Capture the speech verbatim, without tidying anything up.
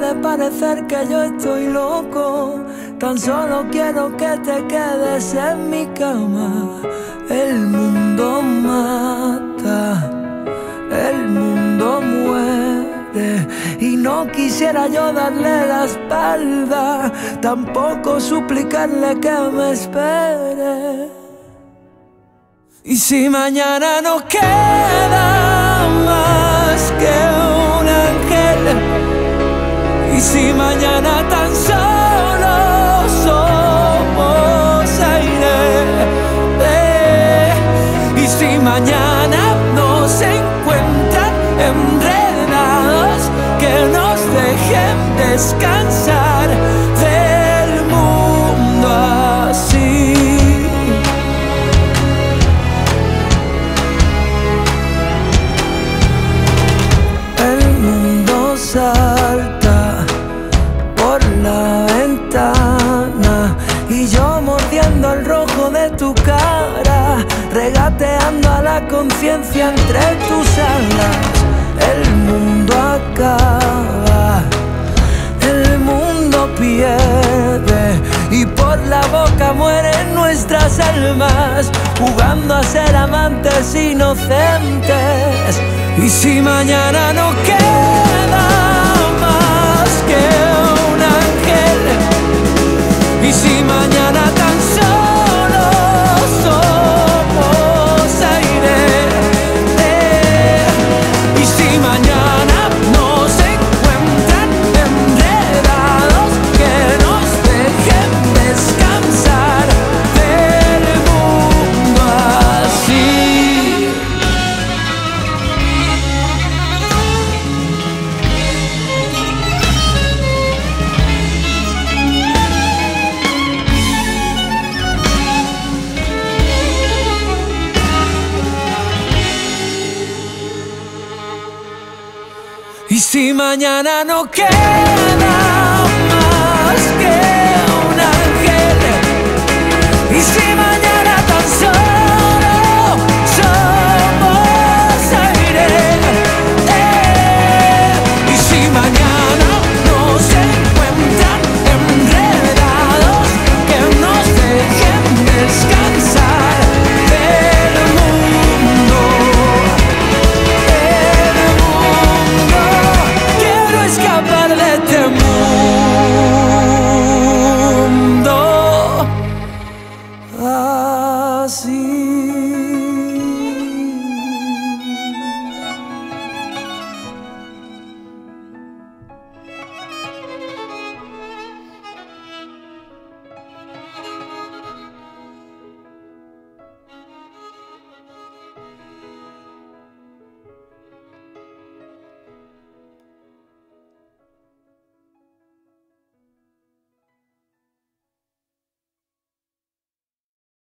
puede parecer que yo estoy loco. Tan solo quiero que te quedes en mi cama. El mundo mata, el mundo muere, y no quisiera yo darle la espalda, tampoco suplicarle que me espere. Y si mañana no queda más que un ángel, y si mañana tan solo somos aire, eh, y si mañana nos encuentran enredados, que nos dejen descansar del mundo así. Salta por la ventana y yo mordiendo el rojo de tu cara, regateando a la conciencia entre tus alas. El mundo acaba, el mundo pierde, y por la boca mueren nuestras almas, jugando a ser amantes inocentes. Y si mañana no queda más que un ángel, y si mañana tan solo somos aire, eh, y si mañana nos encuentran enredados, que nos dejen descansar del mundo así. Y si mañana no queda